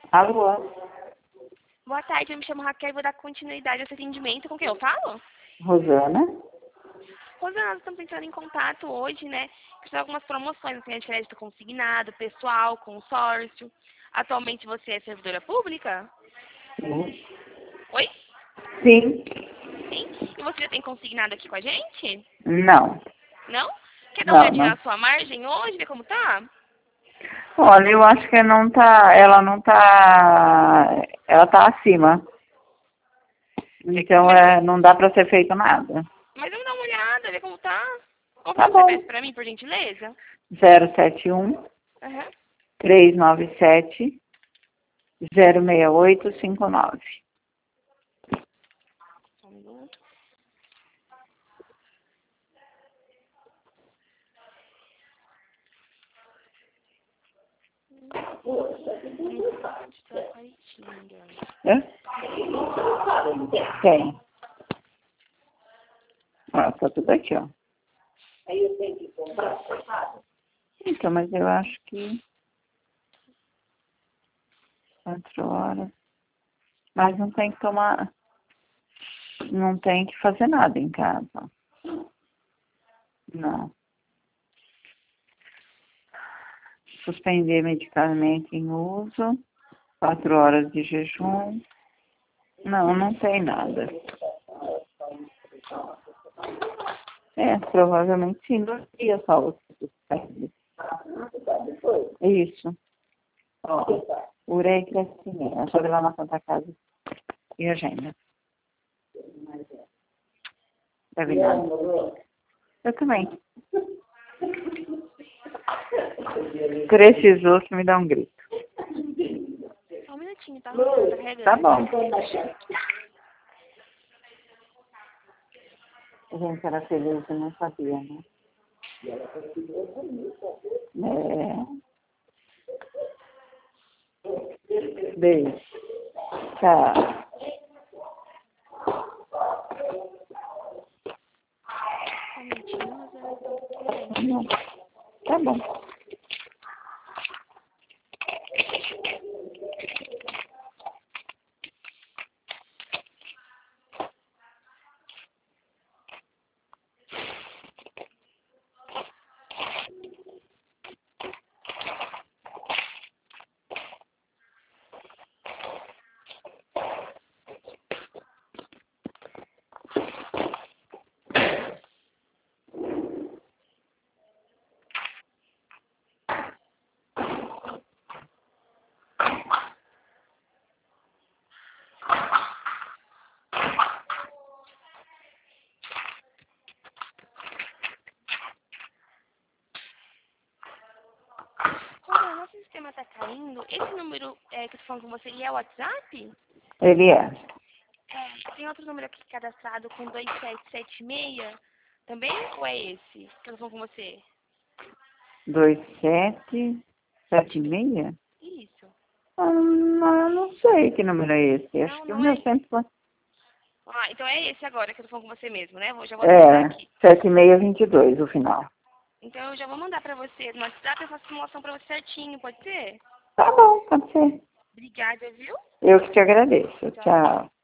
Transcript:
Alô? Boa tarde, eu me chamo Raquel e vou dar continuidade a esse atendimento. Com quem eu falo? Rosana? Rosana, nós estamos entrando em contato hoje, né? Com algumas promoções, no de crédito consignado, pessoal, consórcio. Atualmente você é servidora pública? Sim. Oi? Sim. Sim? E você já tem consignado aqui com a gente? Não. Não? Quer dar uma Não, olhadinha não. na sua margem hoje, ver como tá? Olha, eu acho que ela tá acima. Então, não dá para ser feito nada. Mas vamos dar uma olhada, ver como tá. Tá Confirma o bom. CPF pra mim, por gentileza? 071 Aham. 397 06859. Só um minuto. Hã? Tem. Ó, tá tudo aqui, ó. Então, mas eu acho que 4 horas. Mas não tem que tomar. Não tem que fazer nada em casa. Não. Suspender medicamento em uso. 4 horas de jejum. Não, não tem nada. Provavelmente sim, 2 dias só você suspende. Isso. Ó, urei crescimento. Deixa eu ver lá na Santa Casa e agenda. Deve nada. Eu também. Precisou que me dá um grito. Só um minutinho, tá? Tá bom. A gente era feliz e não sabia, né? Beijo. Tchau. Só um minutinho, mas eu tô querendo. Tá bom. Olha, nosso sistema tá caindo. Esse número que eu tô falando com você, ele é o WhatsApp? Ele é. Tem outro número aqui cadastrado com 2776 também? Ou é esse que eu tô falando com você? 2776? Isso. Não sei que número é esse. Acho Não, que o não meu é. sempre foi. Ah, então é esse agora que eu tô falando com você mesmo, né? Já vou anotar aqui. 7622, o final. Então eu já vou mandar pra você no WhatsApp, eu faço a simulação pra você certinho, pode ser? Tá bom, pode ser. Obrigada, viu? Eu que te agradeço. Tchau, tchau. Tchau.